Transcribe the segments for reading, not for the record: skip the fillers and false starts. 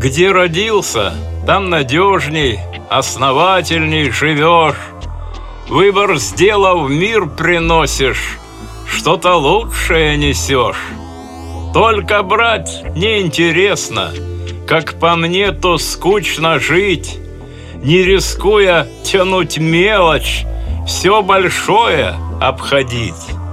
Где родился, там надежней, основательней живешь. Выбор сделав, мир приносишь, что-то лучшее несешь. Только брать неинтересно, как по мне, то скучно жить, не рискуя тянуть мелочь, все большое обходить.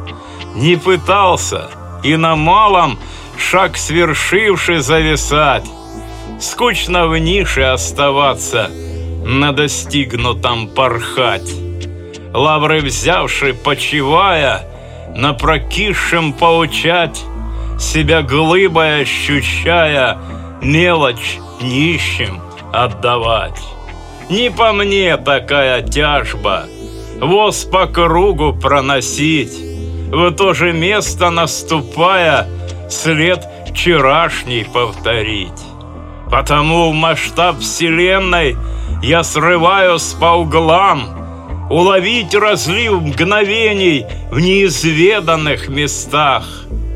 Не пытался и на малом, шаг свершивший, зависать. Скучно в нише оставаться, на достигнутом порхать. Лавры взявши, почивая, на прокисшем поучать, себя глыбой ощущая, мелочь нищим отдавать. Не по мне такая тяжба, воз по кругу проносить, в то же место наступая, след вчерашний повторить. Потому в масштаб вселенной я срываюсь по углам, уловить разлив мгновений в неизведанных местах.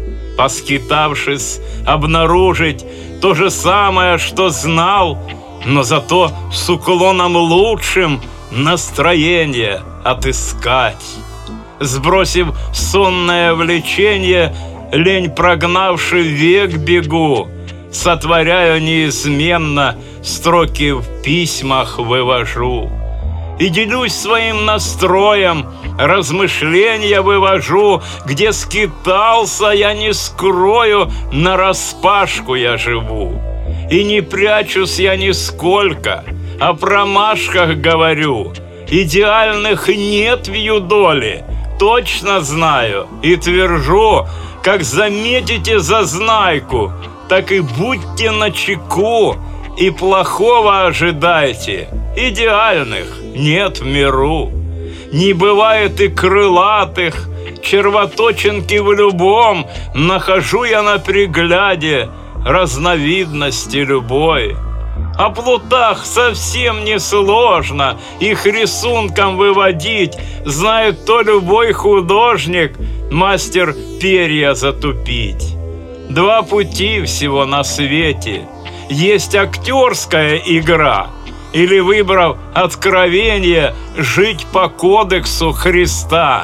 Поскитавшись, обнаружить то же самое, что знал, но зато с уклоном лучшим настроение отыскать. Сбросив сонное влечение, лень прогнавши век бегу, сотворяю неизменно, строки в письмах вывожу. И делюсь своим настроем, размышления вывожу, где скитался, я не скрою, нараспашку я живу. И не прячусь я нисколько, о промашках говорю. Идеальных нет в юдоле, точно знаю и твержу, как заметите зазнайку, так и будьте начеку, и плохого ожидайте. Идеальных нет в миру. Не бывает и крылатых, червоточинки в любом нахожу я на пригляде разновидности любой. О плутах совсем не сложно их рисунком выводить, знает то любой художник, мастер перья затупить. Два пути всего на свете. Есть актерская игра, или, выбрав откровение, жить по кодексу Христа.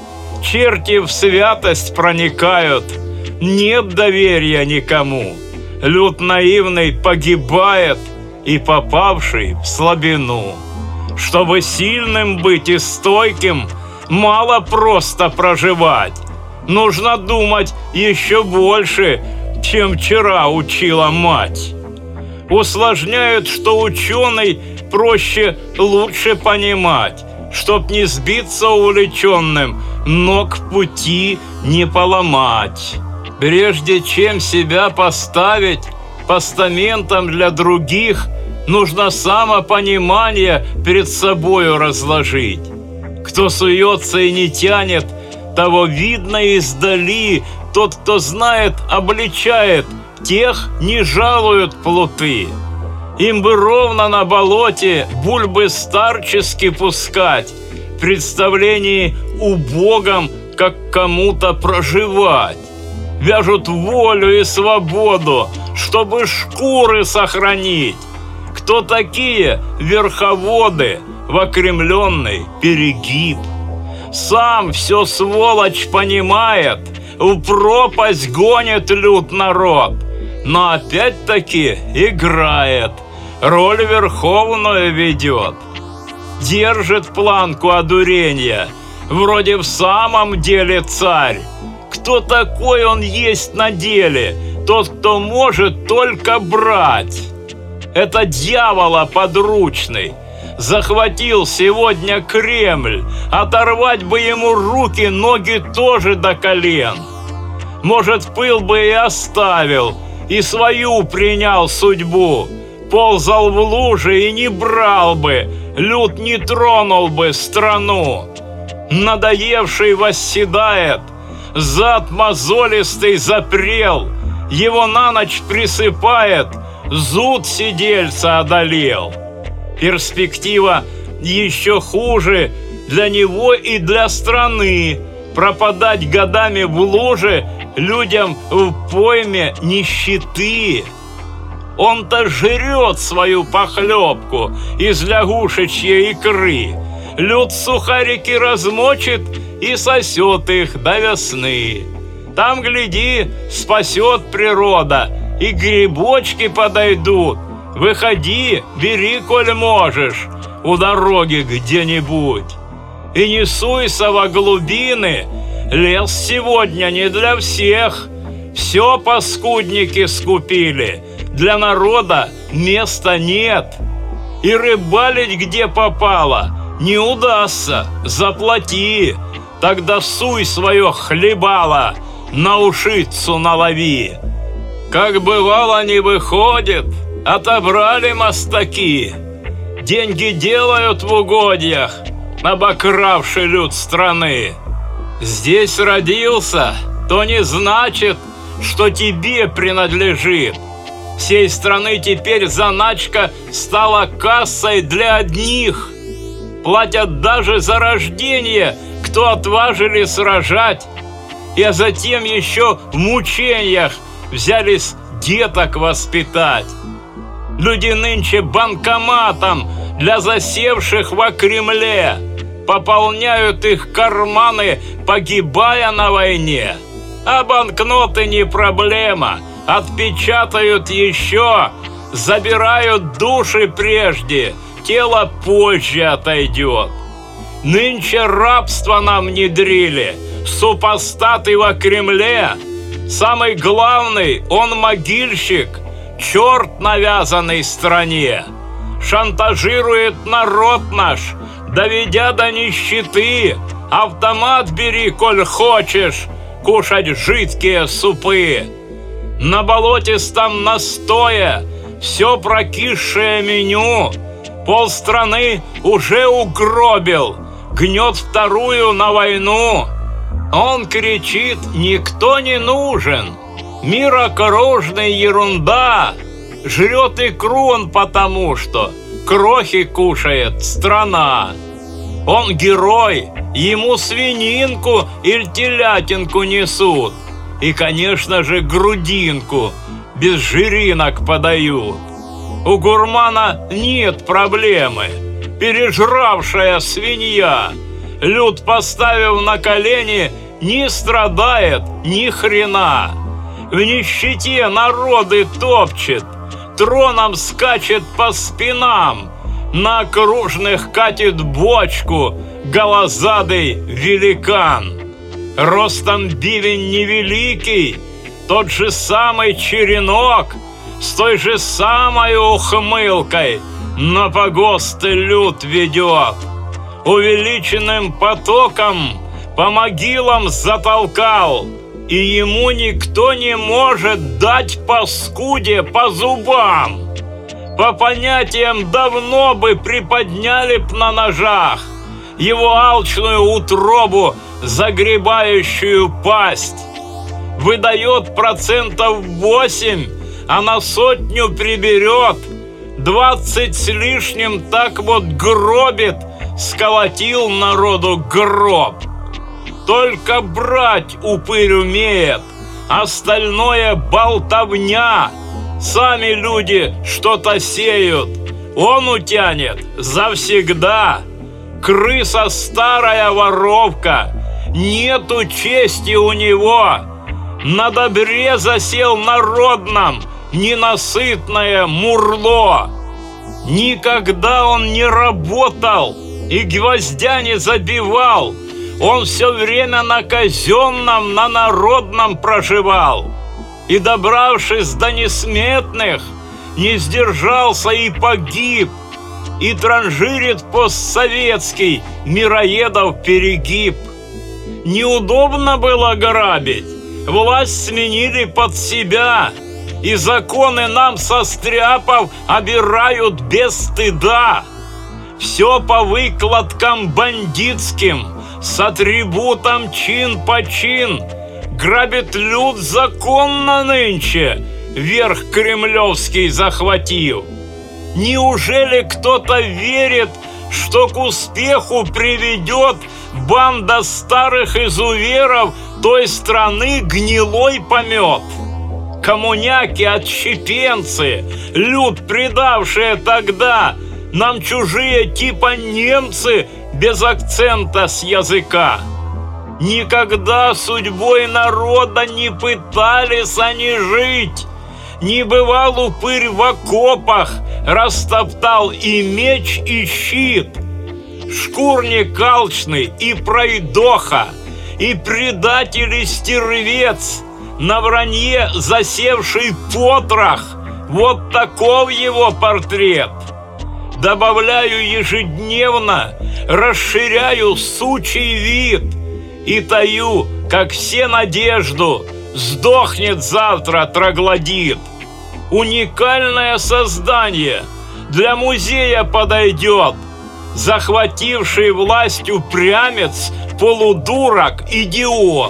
Черти в святость проникают, нет доверия никому. Люд наивный погибает, и попавший в слабину. Чтобы сильным быть и стойким, мало просто проживать. Нужно думать еще больше, чем вчера учила мать. Усложняют, что ученый проще лучше понимать, чтоб не сбиться увлеченным, ног в пути не поломать. Прежде чем себя поставить постаментом для других, нужно самопонимание перед собою разложить. Кто суется и не тянет, того видно издали. Тот, кто знает, обличает, тех не жалуют плуты. Им бы ровно на болоте бульбы старчески пускать, в представлении убогом, как кому-то проживать. Вяжут волю и свободу, чтобы шкуры сохранить. Кто такие верховоды в окремленный перегиб? Сам все сволочь понимает, в пропасть гонит люд народ, но опять-таки играет, роль верховную ведет. Держит планку одурения, вроде в самом деле царь. Кто такой он есть на деле? Тот, кто может только брать. Это дьявола подручный. Захватил сегодня Кремль. Оторвать бы ему руки, ноги тоже до колен. Может, пыл бы и оставил, и свою принял судьбу. Ползал в лужи и не брал бы, люд не тронул бы страну. Надоевший восседает, зад мозолистый запрел, его на ночь присыпает, зуд сидельца одолел. Перспектива еще хуже для него и для страны. Пропадать годами в луже людям в пойме нищеты. Он-то жрет свою похлебку из лягушечьей икры. Люд сухарики размочит и сосет их до весны. Там, гляди, спасет природа, и грибочки подойдут. Выходи, бери, коль можешь, у дороги где-нибудь. И не суйся во глубины, лес сегодня не для всех. Все паскудники скупили, для народа места нет. И рыбалить где попало не удастся, заплати. Тогда суй свое хлебало, на ушицу налови. Как бывало не выходит, отобрали мастаки. Деньги делают в угодьях, обокравший люд страны. Здесь родился, то не значит, что тебе принадлежит. Всей страны теперь заначка стала кассой для одних. Платят даже за рождение, кто отважились рожать, и затем еще в мучениях взялись деток воспитать. Люди нынче банкоматом для засевших во Кремле пополняют их карманы, погибая на войне. А банкноты не проблема, отпечатают еще, забирают души прежде, тело позже отойдет. Нынче рабство нам внедрили, супостаты во Кремле. Самый главный он могильщик, черт навязанный стране. Шантажирует народ наш, доведя до нищеты. Автомат бери, коль хочешь кушать жидкие супы. На болотистом настое все прокисшее меню. Полстраны уже угробил, гнет вторую на войну. Он кричит: никто не нужен, мир окружный ерунда. Жрет икру он потому, что крохи кушает страна. Он герой, ему свининку или телятинку несут. И, конечно же, грудинку без жиринок подают. У гурмана нет проблемы, пережравшая свинья. Люд, поставив на колени, не страдает ни хрена. В нищете народы топчет, троном скачет по спинам, на окружных катит бочку голозадый великан. Ростом бивень невеликий, тот же самый черенок, с той же самой ухмылкой на погосты люд ведет. Увеличенным потоком по могилам затолкал, и ему никто не может дать паскуде по зубам. По понятиям давно бы приподняли б на ножах его алчную утробу, загребающую пасть. Выдает 8%, а на 100 приберет. 20 с лишним так вот гробит, сколотил народу гроб. Только брать упырь умеет, остальное болтовня. Сами люди что-то сеют, он утянет завсегда. Крыса старая воровка, нету чести у него. На добре засел народном ненасытное мурло. Никогда он не работал и гвоздя не забивал. Он все время на казенном, на народном проживал. И, добравшись до несметных, не сдержался и погиб. И транжирит постсоветский мироедов перегиб. Неудобно было грабить, власть сменили под себя, и законы нам состряпав обирают без стыда. Все по выкладкам бандитским, с атрибутом чин по чин. Грабит люд законно нынче, верх кремлевский захватив. Неужели кто-то верит, что к успеху приведет банда старых изуверов той страны гнилой помет? коммуняки-отщепенцы, люд, предавшие тогда нам чужие типа немцы без акцента с языка. Никогда судьбой народа не пытались они жить. Не бывал упырь в окопах, растоптал и меч, и щит. Шкурник алчный и пройдоха, и предатель и стервец, на вранье засевший потрох. Вот таков его портрет. Добавляю ежедневно, расширяю сучий вид и таю, как все, надежду: сдохнет завтра троглодит. Уникальное создание для музея подойдет. Захвативший власть упрямец, полудурок, идиот.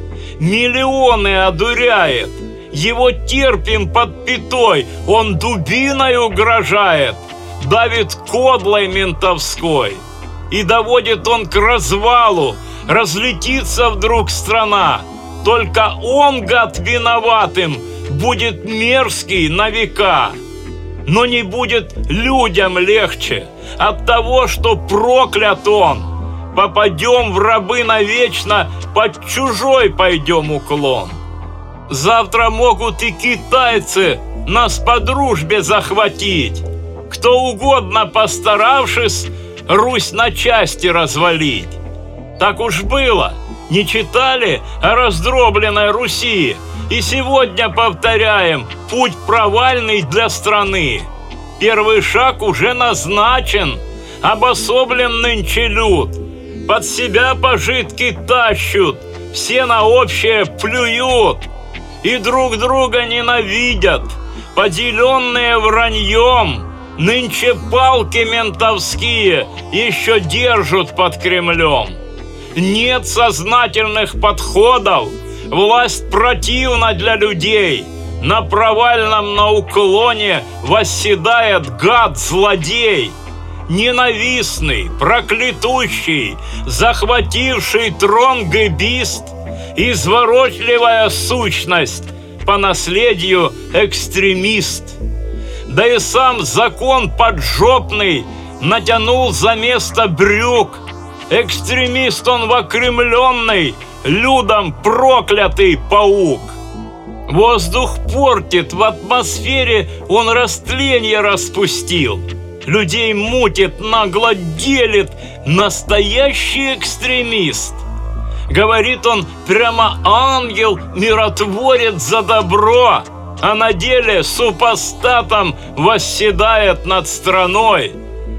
Миллионы одуряет, его терпим под пятой, он дубиной угрожает, давит кодлой ментовской. И доводит он к развалу, разлетится вдруг страна. Только он, гад, виноватым будет мерзкий на века. Но не будет людям легче от того, что проклят он. Попадем в рабы навечно, под чужой пойдем уклон. Завтра могут и китайцы нас по дружбе захватить. Кто угодно, постаравшись, Русь на части развалить. Так уж было. Не читали о раздробленной Руси? И сегодня повторяем: путь провальный для страны. Первый шаг уже назначен, обособлен нынче люд. Под себя пожитки тащут, все на общее плюют. И друг друга ненавидят, поделенные враньем. Нынче палки ментовские еще держат под Кремлем. Нет сознательных подходов, власть противна для людей. На провальном на уклоне восседает гад-злодей. Ненавистный, проклятущий, захвативший трон гэбист, изворотливая сущность, по наследию экстремист. Да и сам закон поджопный натянул за место брюк. Экстремист он вокремленный, людом проклятый паук. Воздух портит, в атмосфере он растление распустил. Людей мутит, нагло делит, настоящий экстремист. Говорит он прямо ангел, миротворец за добро, а на деле супостатом восседает над страной.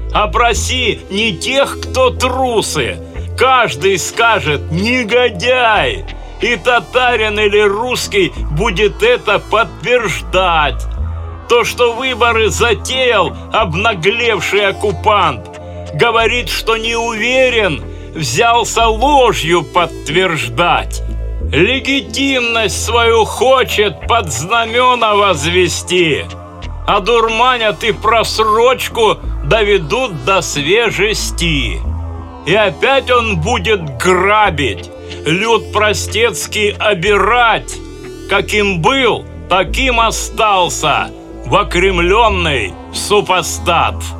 Опроси не тех, кто трусы, каждый скажет «негодяй», и татарин или русский будет это подтверждать. То, что выборы затеял обнаглевший оккупант, говорит, что не уверен, взялся ложью подтверждать. Легитимность свою хочет под знамена возвести, а дурманят и просрочку доведут до свежести. И опять он будет грабить, люд простецкий обирать. Каким был, таким остался вокремленный супостат.